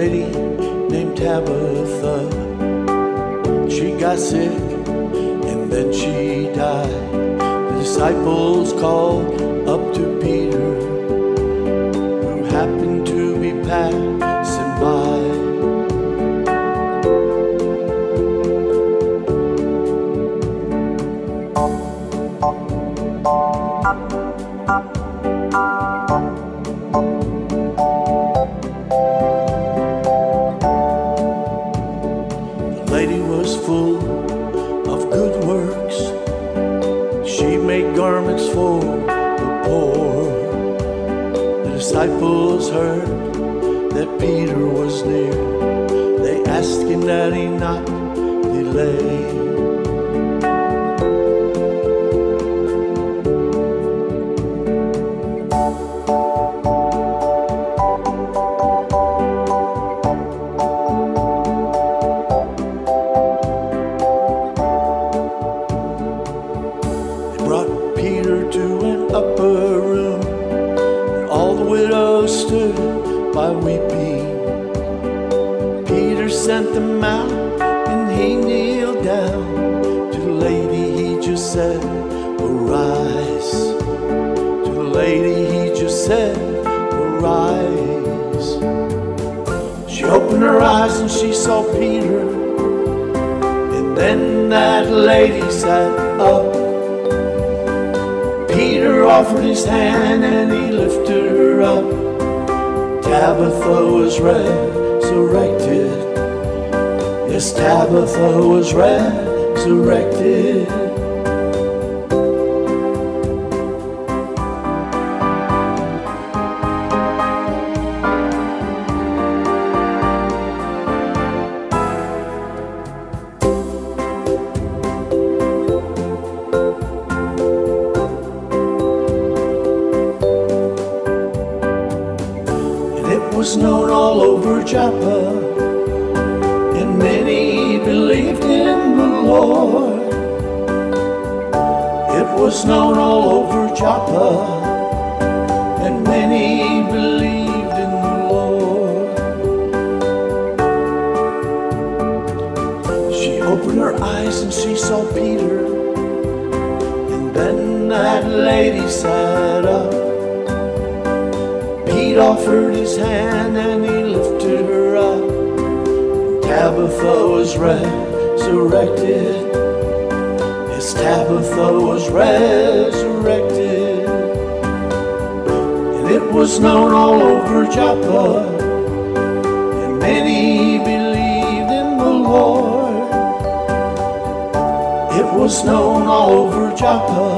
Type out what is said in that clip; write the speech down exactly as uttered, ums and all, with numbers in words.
lady named Tabitha. She got sick and then she died. The disciples called up to Peter, who happened to be passing by. The lady was full of good works. She made garments for the poor. The disciples heard that Peter was near. They asked him that he not delay. Brought Peter to an upper room, and all the widows stood by weeping. Peter sent them out, and he kneeled down. To the lady he just said, arise. To the lady he just said, arise. She opened her eyes and she saw Peter, and then that lady sat up. Peter offered his hand and he lifted her up. Tabitha was resurrected. Yes, Tabitha was resurrected. It was known all over Joppa, and many believed in the Lord. It was known all over Joppa, and many believed in the Lord. She opened her eyes and she saw Peter, and then that lady sat up. He offered his hand and he lifted her up. Tabitha was resurrected. Yes, Tabitha was resurrected. And it was known all over Joppa, and many believed in the Lord. It was known all over Joppa,